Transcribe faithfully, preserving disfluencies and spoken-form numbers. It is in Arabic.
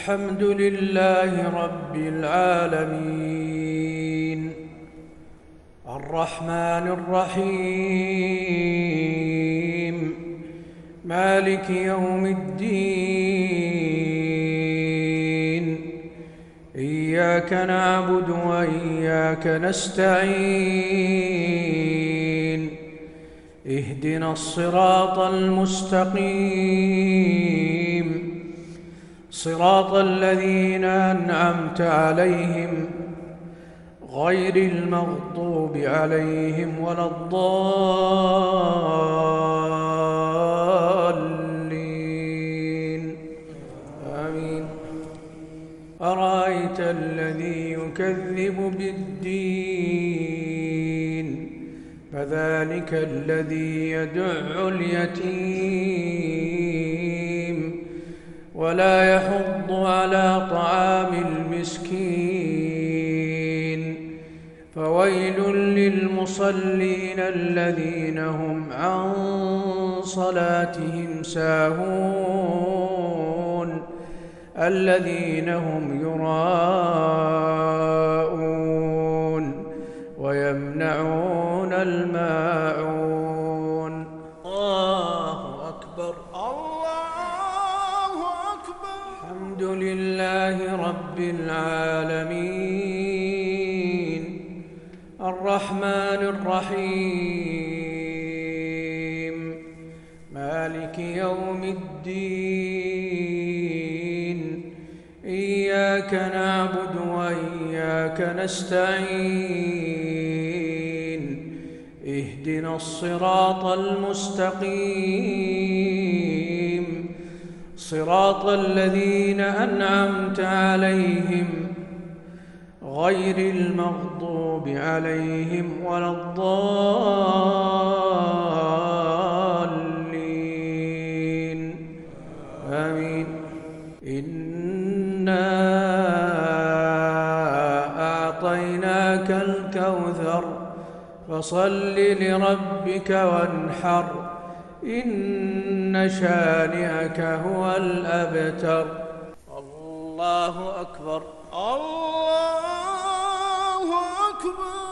الحمد لله رب العالمين الرحمن الرحيم مالك يوم الدين إياك نعبد وإياك نستعين اهدنا الصراط المستقيم صراط الذين أنعمت عليهم غير المغضوب عليهم ولا الضالين آمين. أرأيت الذي يكذب بالدين فذلك الذي يدع اليتيم ولا يحض على طعام المسكين فويل للمصلين الذين هم عن صلاتهم ساهون الذين هم يراءون ويمنعون الماعون. الله أكبر الله أكبر. الحمد لله رب العالمين الرحمن الرحيم مالك يوم الدين إياك نعبد وإياك نستعين اهدنا الصراط المستقيم صراط الذين أنعمت عليهم غير المغضوب عليهم ولا الضالين آمين. إنا أعطيناك الكوثر فصل لربك وانحر إن شانئك هو الأبتر. الله أكبر الله أكبر.